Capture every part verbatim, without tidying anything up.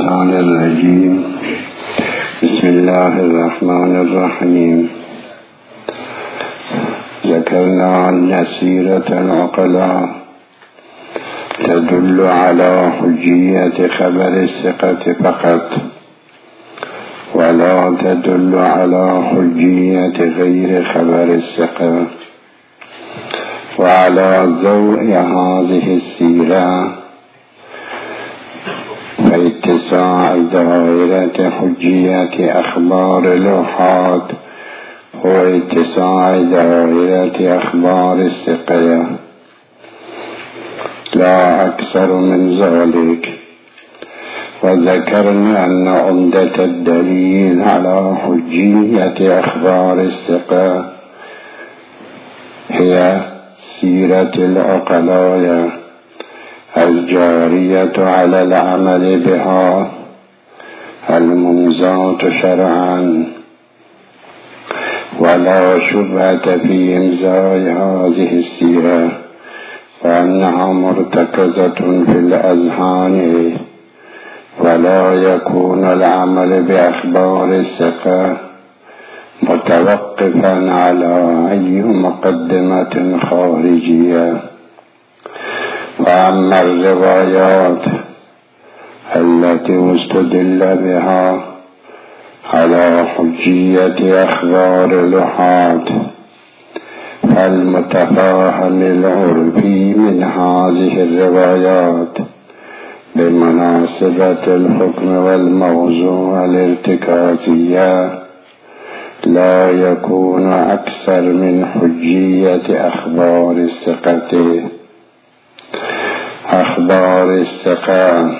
الشيطان الرجيم. بسم الله الرحمن الرحيم. ذكرنا أن سيرة العقلاء تدل على حجية خبر الثقة فقط، ولا تدل على حجية غير خبر الثقة. وعلى ضوء هذه السيرة فاتساع دائرة حجية أخبار الآحاد هو اتساع دائرة أخبار الثقة، لا أكثر من ذلك. وذكرنا أن عمدة الدليل على حجية أخبار الثقة هي سيرة العقلاء الجارية على العمل بها الممزاة شرعا، ولا شبهة في إمزاء هذه السيرة، وأنها مرتكزة في الأذهان، ولا يكون العمل بأخبار الثقة متوقفا على أي مقدمة خارجية. وأما الروايات التي استدل بها على حجية أخبار الآحاد فالمتفاهم العرفي من هذه الروايات بمناسبة الحكم والموضوع الارتكازية لا يكون أكثر من حجية أخبار الثقة. أخبار الثقة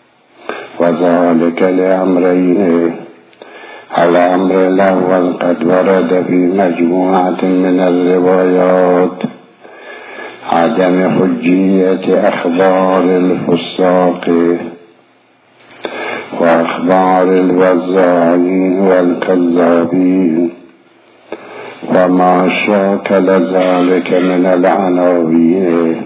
وذلك لأمرين: الأمر الأول قد ورد في مجموعة من الروايات عدم حجية أخبار الفساق وأخبار الوزاعين والكذابين وما شاكل ذلك من العناوين.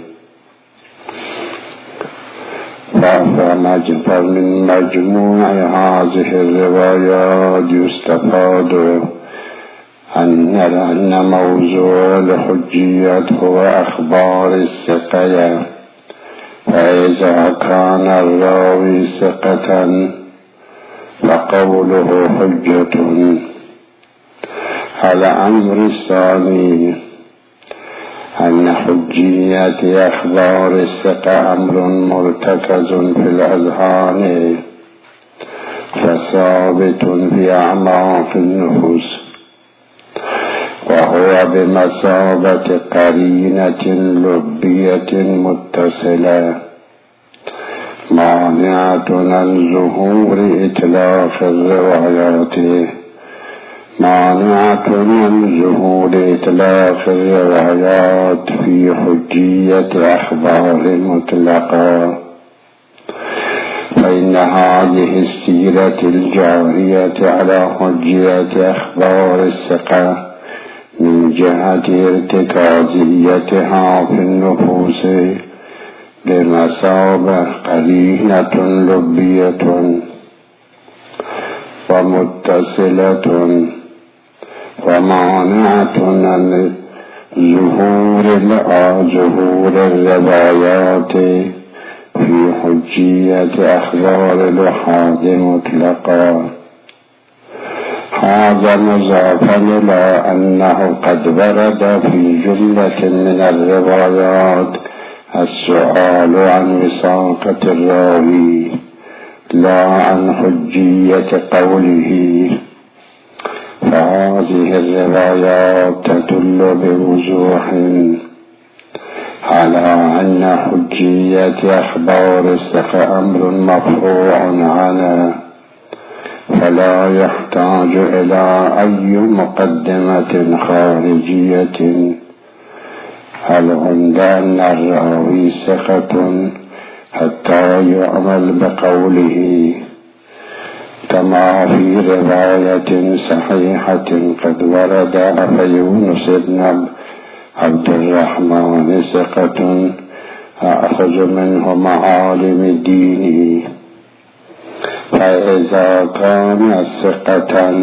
فمن مجموع هذه الروايات يستفاد أن أن موضوع الحجية هو أخبار الثقة، فإذا كان الراوي ثقة فقوله حجة. الأمر الثاني أن حجية أخبار الثقة أمر مرتكز في الأذهان فثابت في أعماق النفوس، وهو بمثابة قرينة لبية متصلة مانعة عن ظهور إطلاق الروايات مانعة من ظهور إطلاق الروايات في حجية أخبار مطلقة. فإن هذه السيرة الجارية على حجية أخبار الثقة من جهة ارتكازيتها في النفوس بمثابة قرينة لبية ومتصلة ومانعة عن ظهور ظهور الروايات في حجية أخبار الآحاد مطلقا. هذا مضافا إلى أنه قد ورد في جملة من الروايات السؤال عن وثاقة الراوي لا عن حجية قوله، فهذه الروايات تدل بوضوح على أن حجية أخبار الثقة أمر مرفوع عنه، فلا يحتاج إلى أي مقدمة خارجية. العمدة أن الراوي ثقة حتى يعمل بقوله، كما في رواية صحيحة قد ورد أفيونس بن عبد الرحمن ثقة أخذ منه معالم دينه، فإذا كان ثقة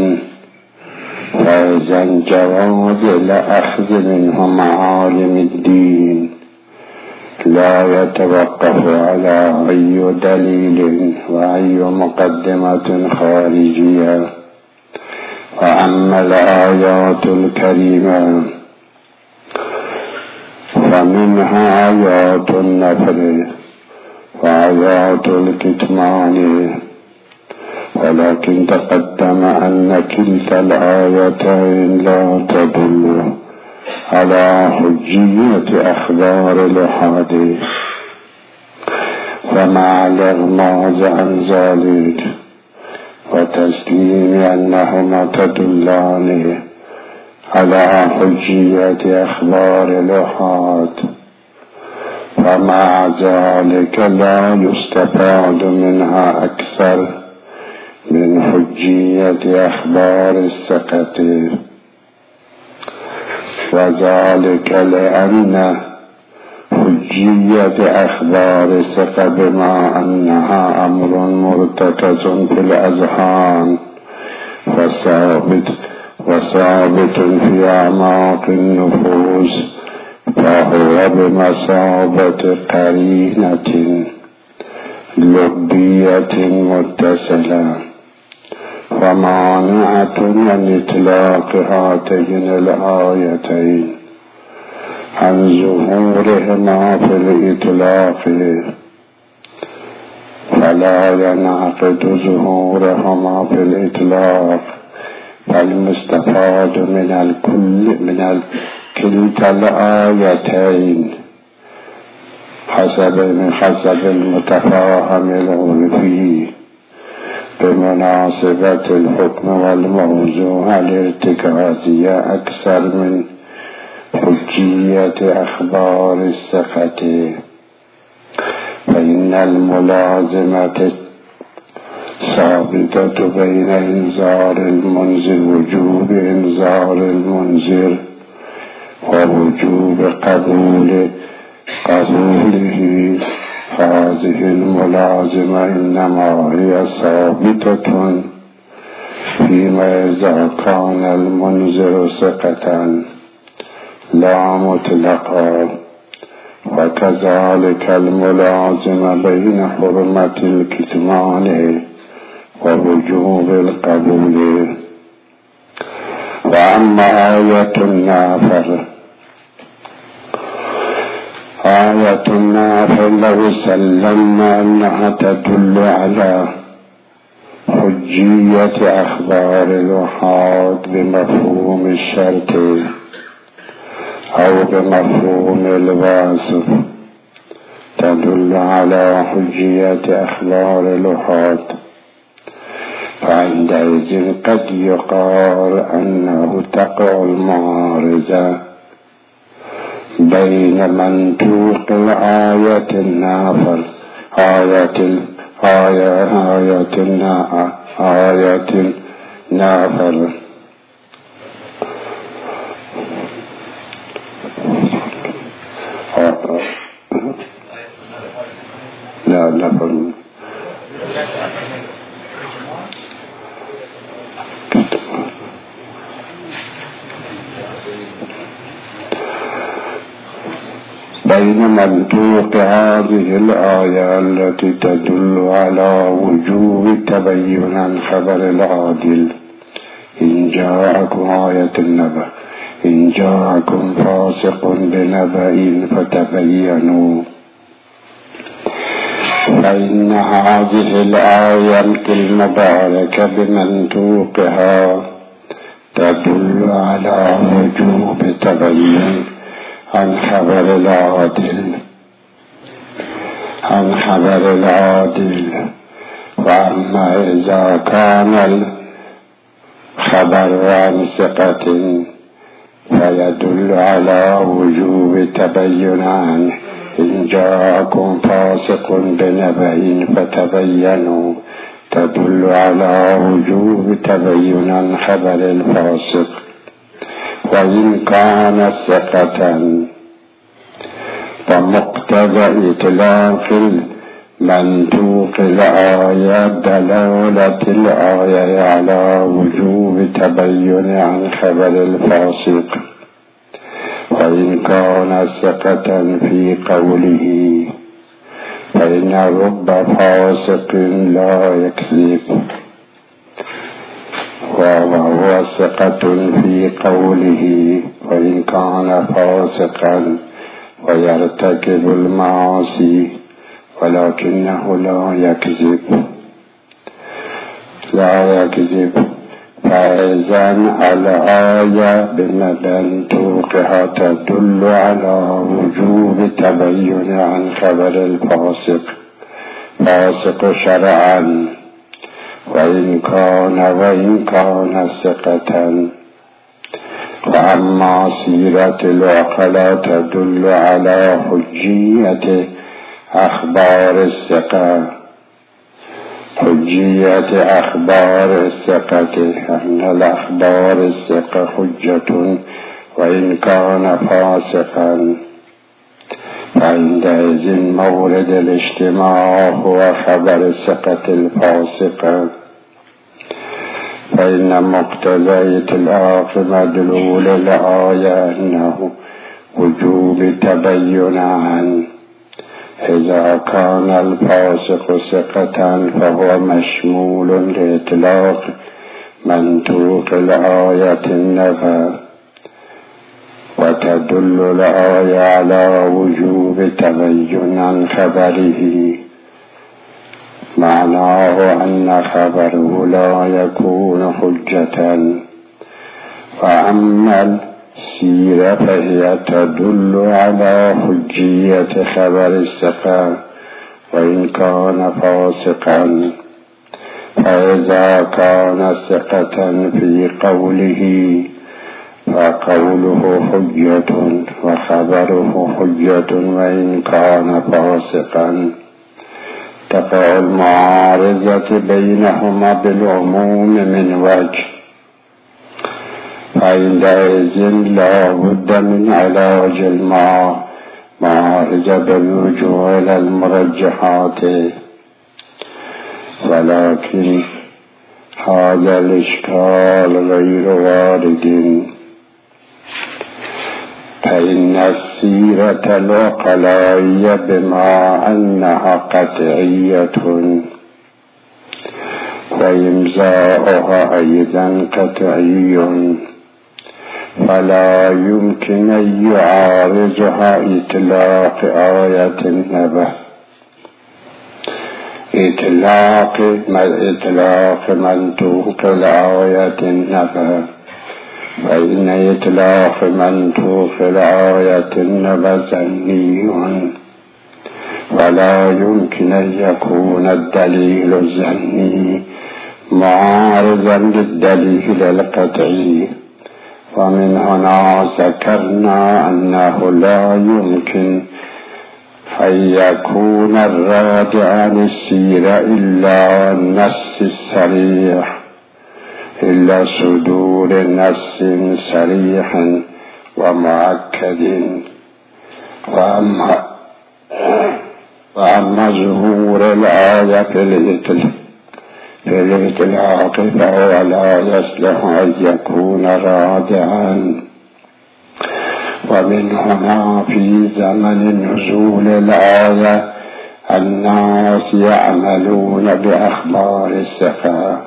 فإذا جواز لأخذ منه معالم الدين لا يتوقف على أي دليل وأي مقدمة خارجية. وأما الآيات الكريمة فمنها آيات النفل وآيات الكتمان، ولكن تقدم أن كلتا الآيتين لا تدل على حجية أخبار الأحاديث، ومع الإغماض عن ذلك وتسليم أنهما تدلان على حجية أخبار الأحاد، ومع ذلك لا يستفاد منها أكثر من حجية أخبار الثقة، وذلك لأن حجية أخبار الثقة بما أنها أمر مرتكز في الأذهان وثابت وثابت في أعماق النفوس، فهو بمثابة قرينة لبية متصلة ومانعة من إطلاق هاتين الآيتين عن ظهورهما في الإطلاق، فلا ينعقد ظهورهما في الإطلاق، فالمستفاد من الكل من كلتا الآيتين حسب حسب المتفاهم العرفي بمناسبة الحكم والموضوع الارتكازية أكثر من حجية أخبار الثقة، فإن الملازمة ثابتة بين إنذار المنذر وجوب إنذار المنذر ووجوب قبول قبوله. هذه الملازمة إنما هي ثابتة فيما إذا كان المنذر ثقة لا مطلقا، وكذلك الملازمة بين حرمة الكتمان ووجوب القبول. وأما آية النافر آية النافر لو سلمنا أنها تدل على حجية أخبار الأحاد بمفهوم الشرط أو بمفهوم الواصف تدل على حجية أخبار الأحاد، فعندئذ قد يقال أنه تقع المعارضة بين منطوق الآية النافر آية الآية آية النافر آية النافر لا نفر بين منطوق هذه الآية التي تدل على وجوب تبين عن خبر العادل إن جاءكم آية النبأ إن جاءكم فاسق بنبأ فتبينوا، فإن هذه الآية المباركة بمنطوقها تدل على وجوب تبين عن خبر العادل عن خبر العادل. وأما إذا كان الخبر عن ثقة فيدل على وجوب تبين عنه إن جاءكم فاسق بنبأ فتبينوا تدل على وجوب تبين عن خبر الفاسق. وإن كان ثقة فمقتضى إطلاق منطوق الآية دلالة الآية على وجوب تبين عن خبر الفاسق، وإن كان ثقة في قوله، فإن رب فاسق لا يكذب، وهو ثقة في قوله وإن كان فاسقا ويرتكب المعاصي ولكنه لا يكذب لا يكذب فإذا الآية بمنطوقها تدل على وجوب تبين عن خبر الفاسق فاسق شرعا، وإن كان وإن كان ثقة. وأما سيرة العقلاء تدل على حجية أخبار الثقة حجية أخبار الثقة أن الأخبار الثقة حجة وإن كان فاسقا، فعندئذ مورد الاجتماع هو خبر الثقة الفاسقة، فإن مقتضى إطلاق مدلول الآية أنه وجوب تبين عنه. إذا كان الفاسق ثقة فهو مشمول لإطلاق منطوق الآية النفي، وتدل الآية على وجوب تبين عن خبره، معناه أن خبره لا يكون حجة. وأما السيرة فهي تدل على حجية خبر الثقة وإن كان فاسقا، فإذا كان ثقة في قوله فقوله حجة وخبره حجة وإن كان فاسقا. تقع المعارضة بينهما بالعموم من وجه، فعندئذ لا بد من علاج المعارضة بالرجوع إلى المرجحات، ولكن هذا الإشكال غير وارد، فإن السيرة العقلائية بما أنها قطعية وإمزاؤها أيضا قطعي، فلا يمكن أن يعارضها إطلاق آية النبأ إطلاق إطلاق منطوق الآية النبأ، فإن إطلاق منطوق الآية النبأ ظني، ولا يمكن أن يكون الدليل الظني معارضا للدليل القطعي. ومن هنا ذكرنا أنه لا يمكن أن يكون الراد عن السيرة إلا النص الصريح إلا صدور نص صريح ومؤكد. وأما وأما ظهور الآية في الإطلاق فهو لا يصلح أن يكون رادعا. ومن هنا في زمن نزول الآية الناس يعملون بأخبار الثقة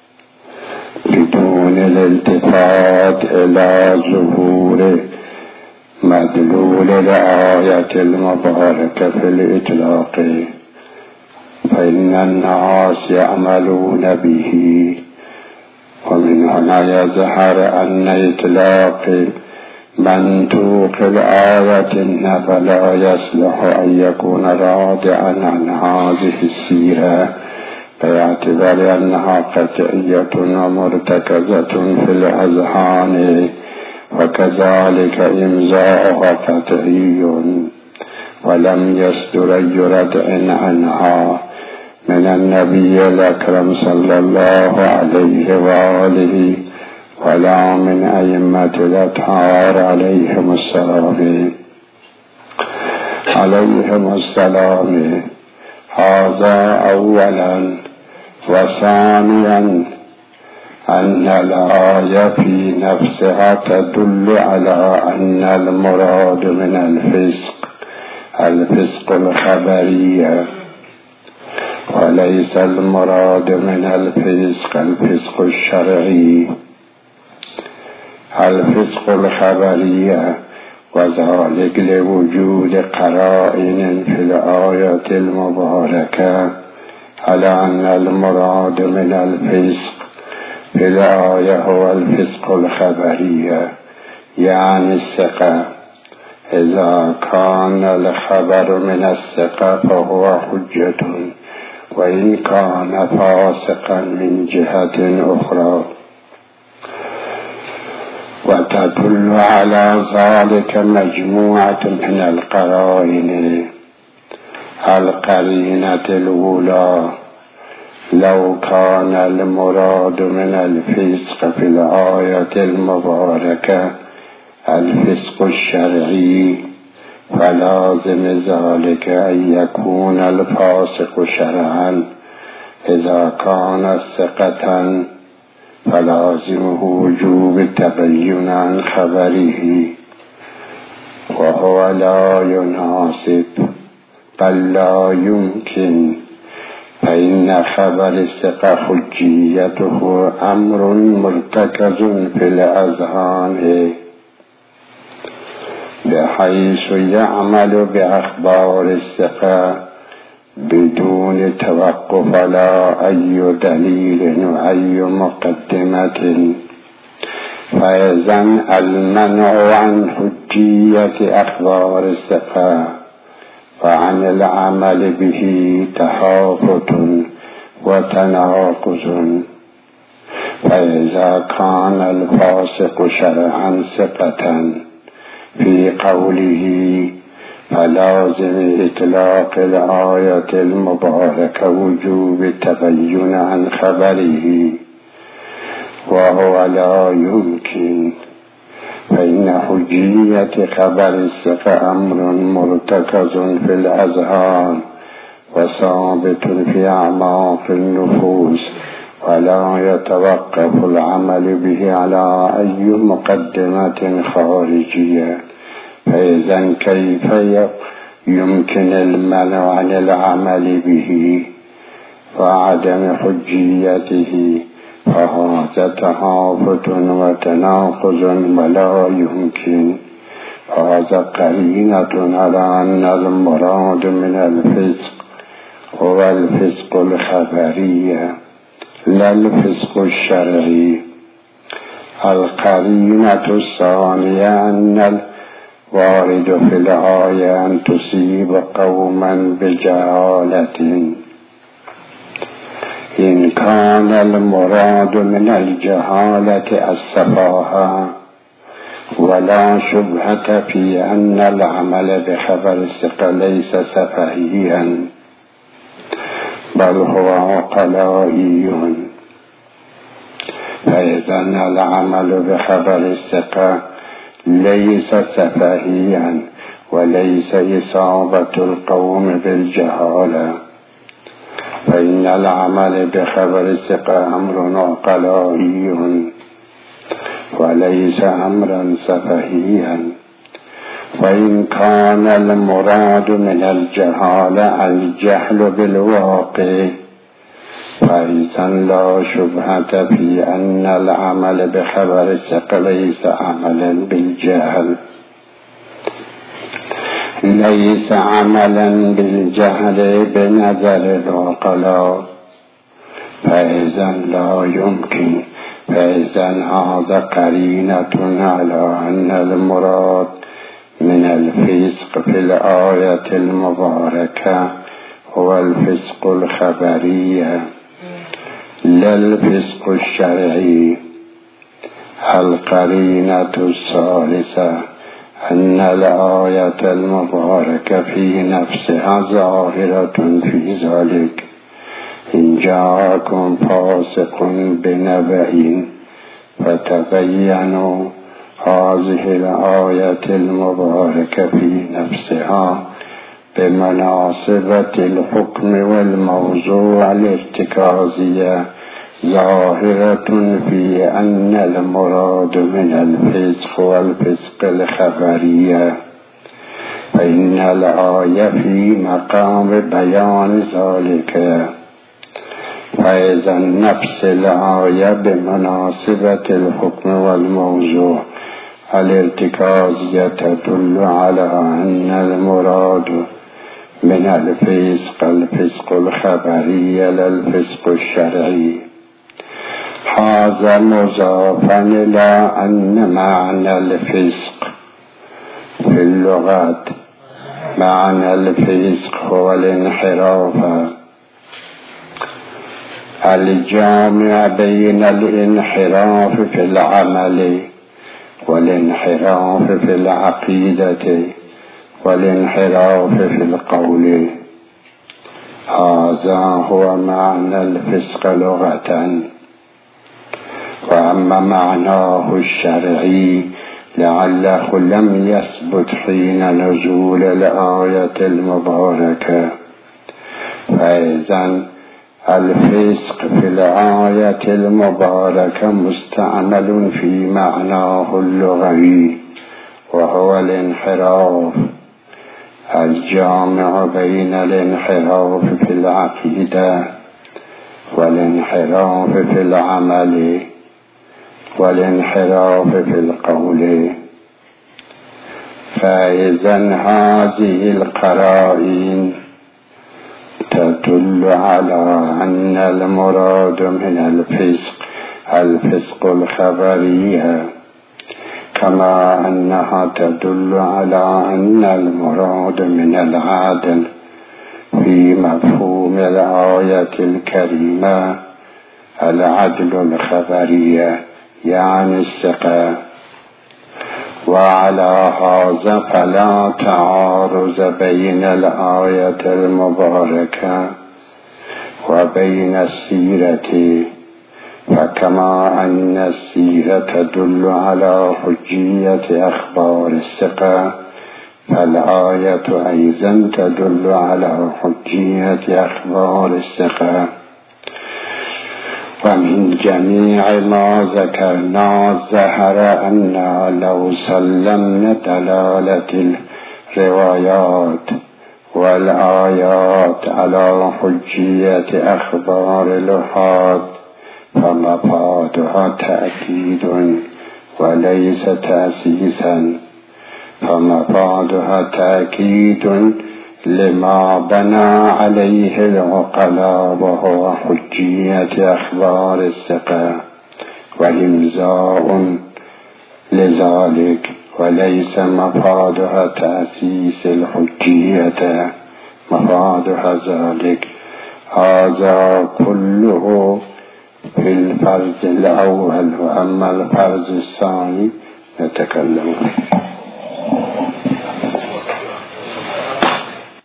بدون الالتفات إلى ظهور مدلول الآية المباركة في الإطلاق، فإن الناس يعملون به. ومن هنا يظهر أن إطلاق منطوق الآية النبأ لا يصلح أن يكون رادعا عن هذه السيرة، باعتبار أنها قطعية ومرتكزة في الأذهان، وكذلك إمزاؤها قطعي ولم يصدر يردع عنها من النبي الأكرم صلى الله عليه وآله ولا من أئمة الأطهار عليهم السلام عليهم السلام هذا أولا. وثانيا أن الآية في نفسها تدل على أن المراد من الفسق الفسق الخبري، وليس المراد من الفسق الفسق الشرعي. الفسق الخبري وذلك لوجود قرائن في الآية المباركة على أن المراد من الفسق في الآية هو الفسق الخبري، يعني الثقة. إذا كان الخبر من الثقة فهو حجة، وإن كان فاسقا من جهة أخرى. وتدل على ذلك مجموعة من القرائن. القرينة الأولى: لو كان المراد من الفسق في الآية المباركة الفسق الشرعي فلازم ذلك أن يكون الفاسق شرعا. إذا كان ثقة فلازمه وجوب التبين عن خبره، وهو لا يناسب بل لا يمكن، فإن خبر الثقة حجيته أمر مرتكز في الأذهان، بحيث يعمل بأخبار الثقة بدون توقف على أي دليل وأي مقدمة. فإذا المنع عن حجية أخبار الثقة وعن العمل به تهافت وتناقض. فإذا كان الفاسق شرعا ثقة في قوله فلازم إطلاق الآية المباركة وجوب التبين عن خبره، وهو لا يمكن، فإن حجية خبر الثقة أمر مرتكز في الأذهان وثابت في أعماق النفوس، ولا يتوقف العمل به على أي مقدمة خارجية. فإذا كيف يمكن المنع عن العمل به وعدم حجيته؟ فهذا تهافت وتناقض ولا يمكن. هذا قرينة على أن المراد من الفسق هو الفسق الخبري لا الفسق الشرعي. القرينة الثانية أن الوارد في الآية أن تصيب قوما بجهالة. إن كان المراد من الجهالة السفاهة ولا شبهة في أن العمل بخبر الثقة ليس سفهيا بل هو عقلائي، فإذا العمل بخبر الثقة ليس سفهيا وليس إصابة القوم بالجهالة، فإن العمل بخبر الثقة أمر عقلائي وليس أمرا سفهيا. وإن كان المراد من الجهالة الجهل بالواقع فإذا لا شبهة في أن العمل بخبر الثقة ليس عملا بالجهل ليس عملا بالجهل بنظر العقلاء، فإذا لا يمكن. فإذا هذا قرينة على أن المراد من الفسق في الآية المباركة هو الفسق الخبري لا الفسق الشرعي. القرينة الثالثة أن الآية المباركة في نفسها ظاهرة في ذلك. إن جاءكم فاسق بنبأ فتبينوا، هذه الآية المباركة في نفسها بمناسبة الحكم والموضوع الارتكازية ظاهرة في أن المراد من الفسق والفسق الخبرية، فإن الآية في مقام بيان ذلك. فإذا نفس الآية بمناسبة الحكم والموضوع الارتكازية تدل على أن المراد من الفسق الفسق الخبري لا الفسق الشرعي. هذا مضافا إلى أن معنى الفسق في اللغة معنى الفسق هو الانحراف الجامع بين الانحراف في العمل والانحراف في العقيدة والانحراف في القول. هذا هو معنى الفسق لغة. وأما معناه الشرعي لعله لم يثبت حين نزول الآية المباركة. فإذن الفسق في الآية المباركة مستعمل في معناه اللغوي، وهو الانحراف الجامع بين الانحراف في العقيدة والانحراف في العمل والانحراف في القول. فإذا هذه القرائن تدل على أن المراد من الفسق الفسق الخبري، كما أنها تدل على أن المراد من العدل في مفهوم الآية الكريمة العدل الخبري يعني الثقة. وعلى هذا فلا تعارض بين الآية المباركة وبين السيرة، فكما أن السيرة تدل على حجية أخبار الثقة فالآية أيضا تدل على حجية أخبار الثقة. ومن جميع ما ذكرنا ظهر أن لو سلمنا دلالة الروايات والآيات على حجية أخبار الأحاد فمفادها تأكيد وليس تأسيسا، فمفادها تأكيد لما بنى عليه العقلاء وهو حجية أخبار الثقة، وإمزاء لذلك، وليس مفادها تأسيس الحجية، مفادها ذلك. هذا كله في الفرض الأول، وأما الفرض الثاني نتكلم.